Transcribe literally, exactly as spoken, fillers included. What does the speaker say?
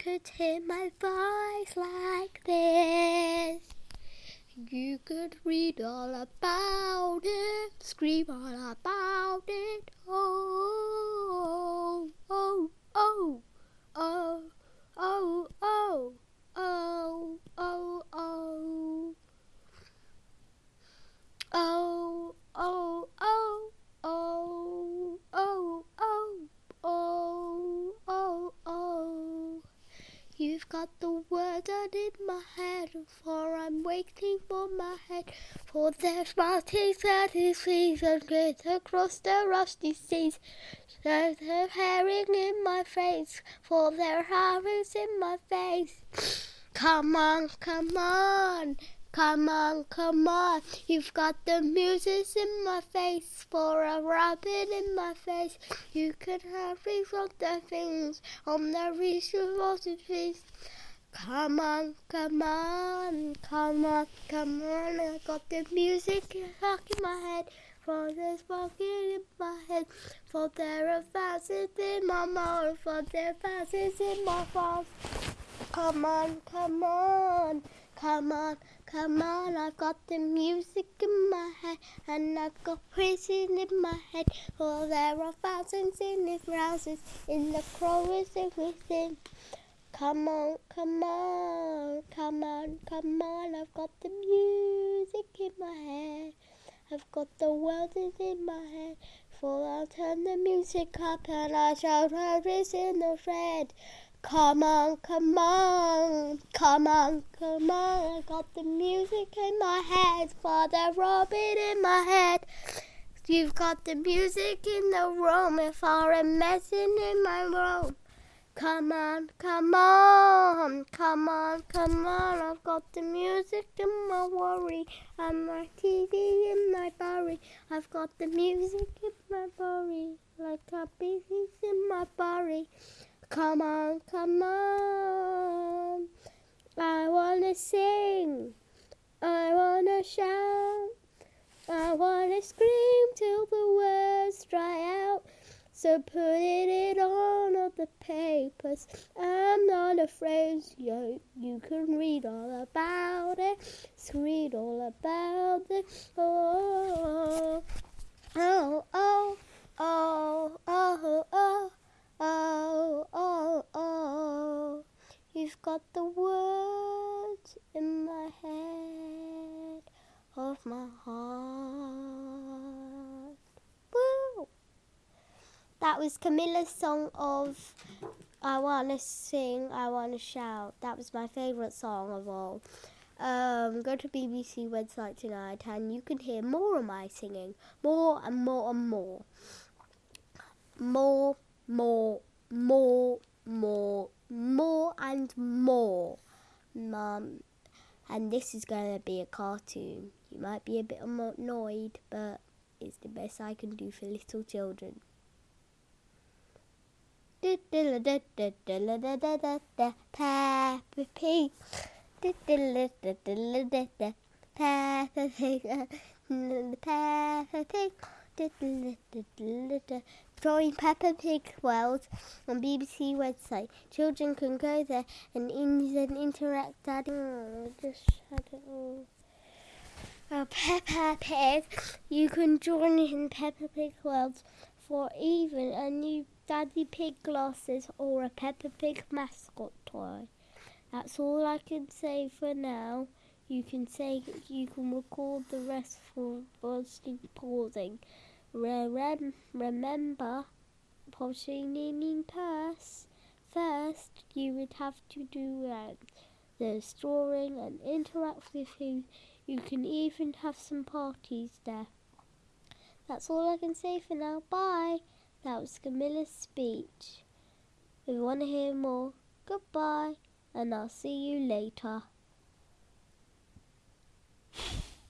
could hear my voice like this, you could read all about it, scream all about it. Oh, oh, oh, oh, oh, oh, oh, oh, oh. Oh, oh, oh, oh, oh, oh, oh, oh, oh. You've got the words out in my head, for I'm waiting for my head. For there's mountains that is season great across the rusty seas. There's a herring in my face, for there are herrings in my face. Come on, come on. Come on, come on, you've got the music in my face, for a rabbit in my face. You can have things on the things, on the reason of the trees. Come on, come on, come on, come on, I got the music stuck in my head, for there's walking in my head, for there are thousands in my mouth, for there are thousands in my mouth. Come on, come on. Come on, come on, I've got the music in my head, and I've got praising in my head, for there are thousands in the houses, in the chorus everything. Come on, come on, come on, come on, I've got the music in my head, I've got the world in my head, for I'll turn the music up and I shall rise in the red. Come on, come on, come on, come on, I got the music in my head, for the robin in my head. You've got the music in the room, if I'm messing in my room. Come on, come on, come on, come on, I've got the music in my worry, and my T V in my worry. I've got the music in my worry, like a bees in my worry. Come on, come on, I wanna sing, I wanna shout, I wanna scream till the words dry out. So put it on all the papers, I'm not afraid, you, you can read all about it, so read all about it. Oh, oh, oh, oh, oh, oh. Oh, oh, oh, you've got the words in my head of my heart. Woo! That was Camilla's song of I Wanna Sing, I Wanna Shout. That was my favourite song of all. Um, go to B B C website tonight and you can hear more of my singing. More and more and more. More. More, more, more, more and more, Mum. And this is going to be a cartoon. You might be a bit annoyed, but it's the best I can do for little children. Peppa Pig. Peppa Pig. Peppa Pig. Join Peppa Pig World on B B C website. Children can go there and in and interact. Daddy, oh, just had it all. Oh, Peppa Pig, you can join in Peppa Pig World for even a new Daddy Pig glasses or a Peppa Pig mascot toy. That's all I can say for now. You can say you can record the rest for Buzzing pausing. Rem- remember, pausing in purse. First, you would have to do uh, the storing and interact with you. You can even have some parties there. That's all I can say for now. Bye. That was Camilla's speech. If you want to hear more, goodbye, and I'll see you later.